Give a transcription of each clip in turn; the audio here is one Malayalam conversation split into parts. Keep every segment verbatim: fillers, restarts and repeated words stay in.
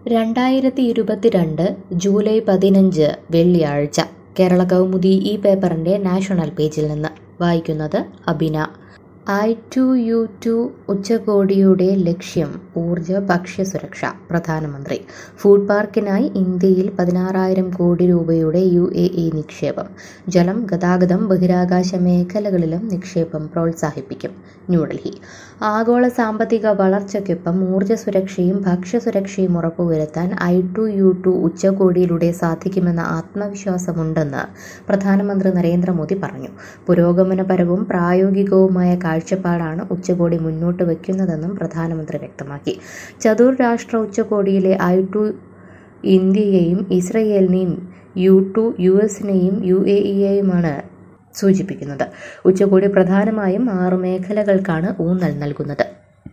രണ്ടായിരത്തി ഇരുപത്തിരണ്ട് ജൂലൈ പതിനഞ്ച് വെള്ളിയാഴ്ച കേരള കൗമുദി ഈ പേപ്പറിൻ്റെ നാഷണൽ പേജിൽ നിന്ന് വായിക്കുന്നത് Abina. I two U two ഉച്ചകോടിയുടെ ലക്ഷ്യം ഊർജ ഭക്ഷ്യസുരക്ഷ. പ്രധാനമന്ത്രി. ഫുഡ് പാർക്കിനായി ഇന്ത്യയിൽ പതിനാറായിരം കോടി രൂപയുടെ യു എ ഇ നിക്ഷേപം. ജലം, ഗതാഗതം, ബഹിരാകാശ മേഖലകളിലും നിക്ഷേപം പ്രോത്സാഹിപ്പിക്കും. ന്യൂഡൽഹി. ആഗോള സാമ്പത്തിക വളർച്ചയ്ക്കൊപ്പം ഊർജ സുരക്ഷയും ഭക്ഷ്യസുരക്ഷയും ഉറപ്പുവരുത്താൻ ഐ ടു യു ടു ഉച്ചകോടിയിലൂടെ സാധിക്കുമെന്ന ആത്മവിശ്വാസമുണ്ടെന്ന് പ്രധാനമന്ത്രി നരേന്ദ്രമോദി പറഞ്ഞു. പുരോഗമനപരവും പ്രായോഗികവുമായ കാഴ്ചപ്പാടാണ് ഉച്ചകോടി മുന്നോട്ട് വയ്ക്കുന്നതെന്നും പ്രധാനമന്ത്രി വ്യക്തമാക്കി. ചതുർരാഷ്ട്ര ഉച്ചകോടിയിലെ ഐ ടു ഇന്ത്യയെയും ഇസ്രയേലിനെയും, യു ടു യു എസിനെയും യു എ ഇയെയുമാണ് സൂചിപ്പിക്കുന്നത്. ഉച്ചകോടി പ്രധാനമായും ആറ് മേഖലകൾക്കാണ് ഊന്നൽ നൽകുന്നത്.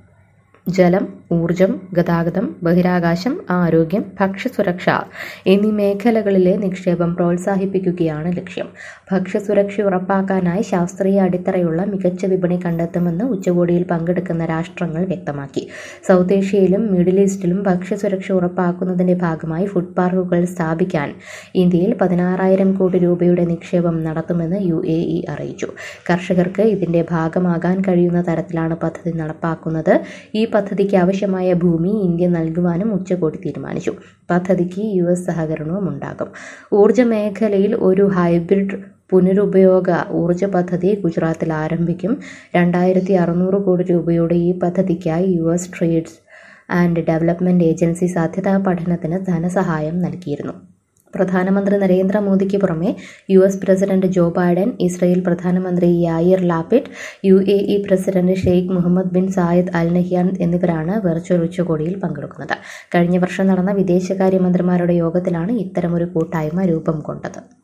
ജലം, ഊർജം, ഗതാഗതം, ബഹിരാകാശം, ആരോഗ്യം, ഭക്ഷ്യസുരക്ഷ എന്നീ മേഖലകളിലെ നിക്ഷേപം പ്രോത്സാഹിപ്പിക്കുകയാണ് ലക്ഷ്യം. ഭക്ഷ്യസുരക്ഷ ഉറപ്പാക്കാനായി ശാസ്ത്രീയ അടിത്തറയുള്ള മികച്ച വിപണി കണ്ടെത്തുമെന്ന് ഉച്ചകോടിയിൽ പങ്കെടുക്കുന്ന രാഷ്ട്രങ്ങൾ വ്യക്തമാക്കി. സൗത്ത് ഏഷ്യയിലും മിഡിൽ ഈസ്റ്റിലും ഭക്ഷ്യസുരക്ഷ ഉറപ്പാക്കുന്നതിന്റെ ഭാഗമായി ഫുഡ് പാർക്കുകൾ സ്ഥാപിക്കാൻ ഇന്ത്യയിൽ പതിനാറായിരം കോടി രൂപയുടെ നിക്ഷേപം നടത്തുമെന്ന് യു എ ഇ അറിയിച്ചു. കർഷകർക്ക് ഇതിന്റെ ഭാഗമാകാൻ കഴിയുന്ന തരത്തിലാണ് പദ്ധതി നടപ്പാക്കുന്നത്. ഈ പദ്ധതിക്ക് ആവശ്യമായ ഭൂമി ഇന്ത്യ നൽകുവാനും ഉച്ചകോടി തീരുമാനിച്ചു. പദ്ധതിക്ക് യു എസ് സഹകരണവും ഉണ്ടാകും. ഊർജ മേഖലയിൽ ഒരു ഹൈബ്രിഡ് പുനരുപയോഗ ഊർജ പദ്ധതി ഗുജറാത്തിൽ ആരംഭിക്കും. രണ്ടായിരത്തി അറുന്നൂറ് കോടി രൂപയുടെ ഈ പദ്ധതിക്കായി U S trade and development agency സാധ്യതാ പഠനത്തിന് ധനസഹായം നൽകിയിരുന്നു. പ്രധാനമന്ത്രി നരേന്ദ്രമോദിക്ക് പുറമെ U S president Joe Biden, Israel പ്രധാനമന്ത്രി Yair Lapid, U A E president Sheikh Mohammed bin Zayed Al Nahyan എന്നിവരാണ് വെർച്വൽ ഉച്ചകോടിയിൽ പങ്കെടുക്കുന്നത്. കഴിഞ്ഞ വർഷം നടന്ന വിദേശകാര്യമന്ത്രിമാരുടെ യോഗത്തിലാണ് ഇത്തരമൊരു കൂട്ടായ്മ രൂപം കൊണ്ടത്.